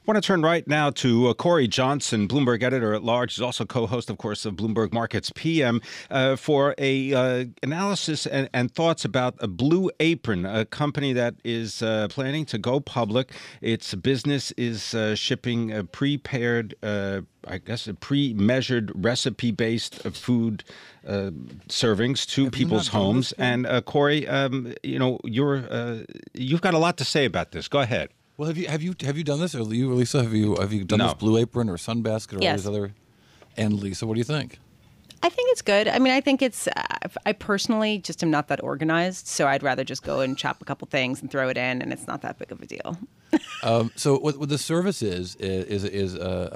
want to turn right now to Corey Johnson, Bloomberg editor-at-large. He's also co-host, of course, of Bloomberg Markets PM, for a analysis and thoughts about a Blue Apron, a company that is planning to go public. Its business is shipping prepared, pre-measured, recipe-based food servings to people's homes. And Corey, you've got a lot to say about this. Go ahead. Well, have you done this? Or you, Lisa, have you done this Blue Apron or Sunbasket or all these other? And Lisa, what do you think? I think it's good. I mean, I think it's. I personally just am not that organized, so I'd rather just go and chop a couple things and throw it in, and it's not that big of a deal. So what the service is it's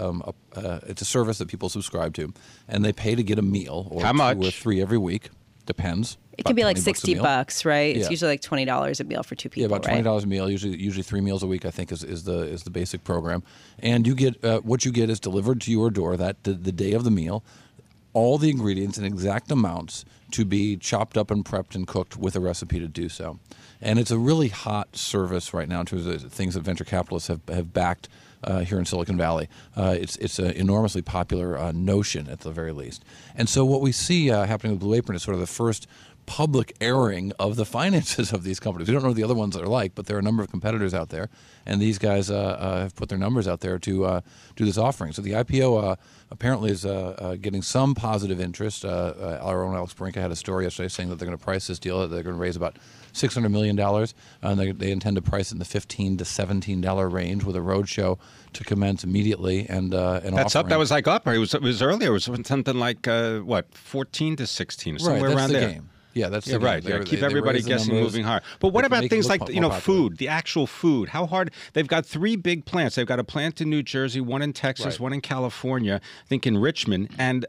a service that people subscribe to, and they pay to get a meal or How much? 2 or 3 every week. Depends. It can be like $60, right? Yeah. It's usually like $20 a meal for 2 people. Yeah, about $20 a meal. Usually 3 meals a week, I think, is the basic program. And you get what you get is delivered to your door the day of the meal, all the ingredients in exact amounts to be chopped up and prepped and cooked with a recipe to do so. And it's a really hot service right now in terms of things that venture capitalists have backed here in Silicon Valley. It's an enormously popular notion at the very least. And so what we see happening with Blue Apron is sort of the first public airing of the finances of these companies. We don't know what the other ones are like, but there are a number of competitors out there, and these guys have put their numbers out there to do this offering. So the IPO apparently is getting some positive interest. Our own Alex Brinka had a story yesterday saying that they're going to price this deal, that they're going to raise about $600 million, and they intend to price it in the $15 to $17 range with a roadshow to commence immediately. And that's up. That was like up. It was earlier. It was something like 14 to 16, somewhere right, around the there. Game. Yeah, that's the right. Game. Yeah, keep everybody guessing, moving hard. But what about things like food, the actual food? How hard? They've got 3 big plants. They've got a plant in New Jersey, one in Texas, one in California, I think in Richmond. And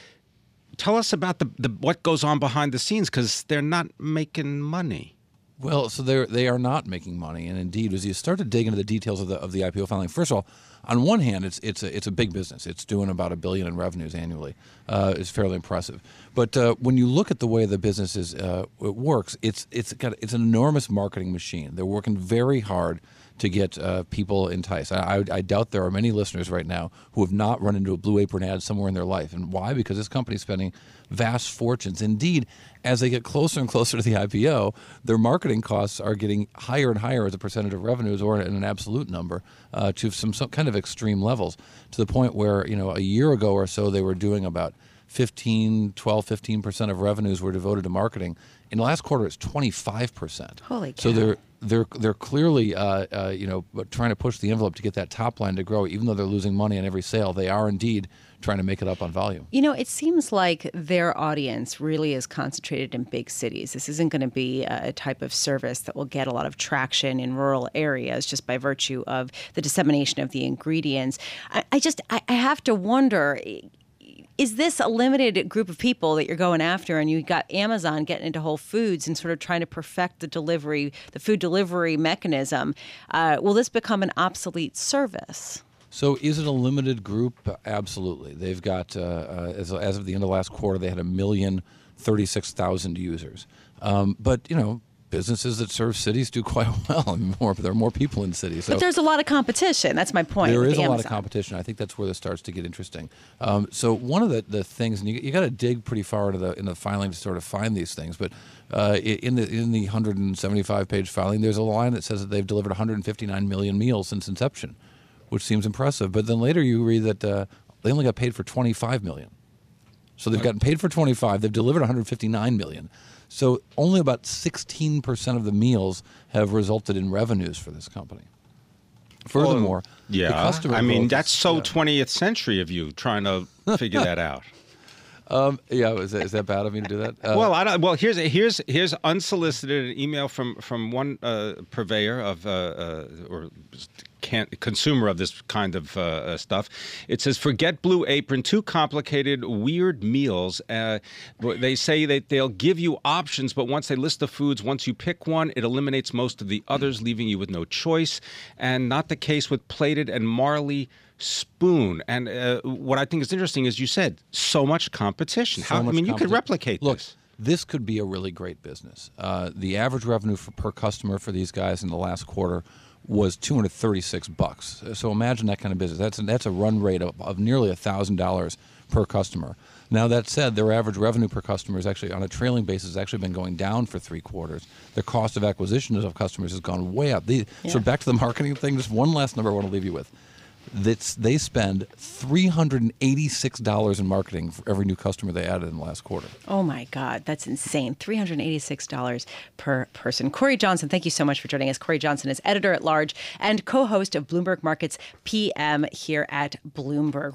tell us about the what goes on behind the scenes, because they're not making money. Well, so they are not making money, and indeed, as you start to dig into the details of the IPO filing, first of all, on one hand, it's a big business. It's doing about $1 billion in revenues annually. It's fairly impressive. But when you look at the way the business it works, it's an enormous marketing machine. They're working very hard to get people enticed. I doubt there are many listeners right now who have not run into a Blue Apron ad somewhere in their life. And why? Because this company is spending vast fortunes. Indeed, as they get closer and closer to the IPO, their marketing costs are getting higher and higher as a percentage of revenues, or in an absolute number, to some kind of extreme levels, to the point where, a year ago or so, they were doing about 15% of revenues were devoted to marketing. In the last quarter, it's 25%. Holy cow. So they're clearly trying to push the envelope to get that top line to grow. Even though they're losing money on every sale, they are indeed trying to make it up on volume. It seems like their audience really is concentrated in big cities. This isn't going to be a type of service that will get a lot of traction in rural areas just by virtue of the dissemination of the ingredients. I have to wonder, is this a limited group of people that you're going after, and you got Amazon getting into Whole Foods and sort of trying to perfect the food delivery mechanism? Will this become an obsolete service? So is it a limited group? Absolutely. They've got, as of the end of last quarter, they had 1,036,000 users. But, businesses that serve cities do quite well. I mean, there are more people in cities. So but there's a lot of competition. That's my point. There is a Amazon. lot of competition. I think that's where this starts to get interesting. So one of the things, and you got to dig pretty far into the filing to sort of find these things, but in the 175-page filing, there's a line that says that they've delivered 159 million meals since inception, which seems impressive. But then later you read that they only got paid for 25 million. So they've gotten paid for 25. They've delivered 159 million. So only about 16% of the meals have resulted in revenues for this company. Furthermore, the customer growth that's so 20th century of you trying to figure that out. Is that bad of me to do that? Well, here's unsolicited email from one purveyor of consumer of this kind of stuff. It says, "Forget Blue Apron, too complicated, weird meals." They say that they'll give you options, but once they list the foods, once you pick one, it eliminates most of the others, leaving you with no choice. And not the case with Plated and Marley Spoon. And what I think is interesting is you said so much competition. You could replicate this. This could be a really great business. The average revenue per customer for these guys in the last quarter was $236. So imagine that kind of business. That's a run rate of nearly $1,000 per customer. Now, that said, their average revenue per customer is actually, on a trailing basis, actually been going down for 3 quarters. The cost of acquisition of customers has gone way up. So back to the marketing thing, just one last number I want to leave you with. They spend $386 in marketing for every new customer they added in the last quarter. Oh, my God. That's insane. $386 per person. Corey Johnson, thank you so much for joining us. Corey Johnson is editor-at-large and co-host of Bloomberg Markets PM here at Bloomberg.